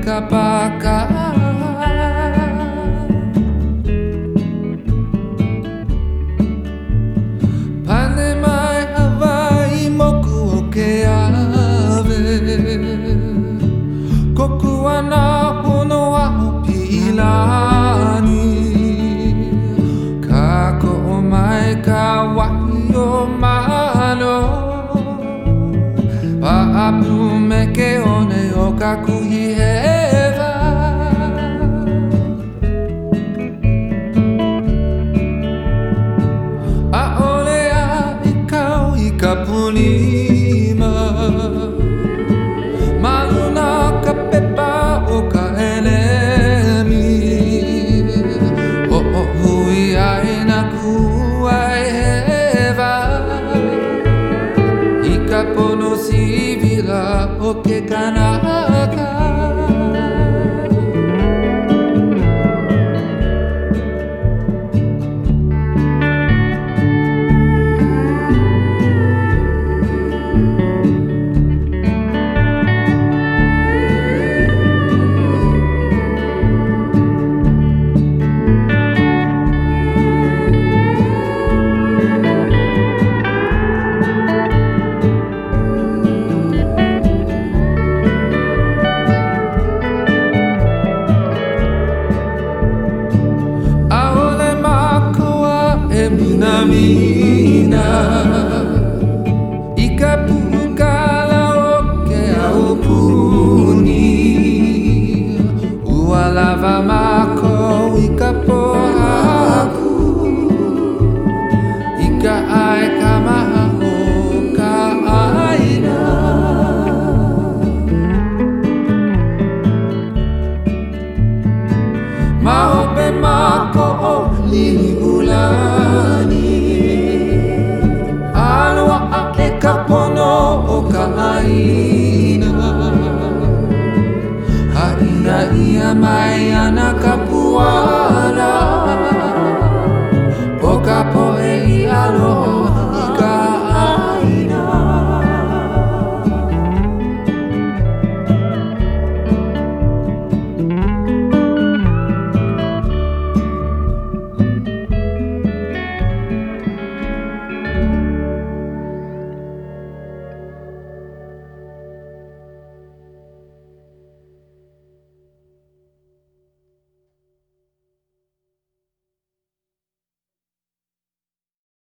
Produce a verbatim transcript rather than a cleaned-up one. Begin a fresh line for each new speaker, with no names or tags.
ka paka Pane mai Hawaii moku o ke ave Koku ana honua o pilani Ka ko'o mai ka wahi o malo Pa'apu me ke one o ka kuhi hewa A ole a i kau i ka pulima Maluna ka pepa o ka elemi O o hui ai na kuai hewa I ka pono sivila o ke kanaka Mina I ka pukala o ke aupuni Ua lava mako i ka pohaku I ka ai ka maha o ka aina Mahope mako o lili ulani Ka pono o ka aina Haina ia mai ana ka puana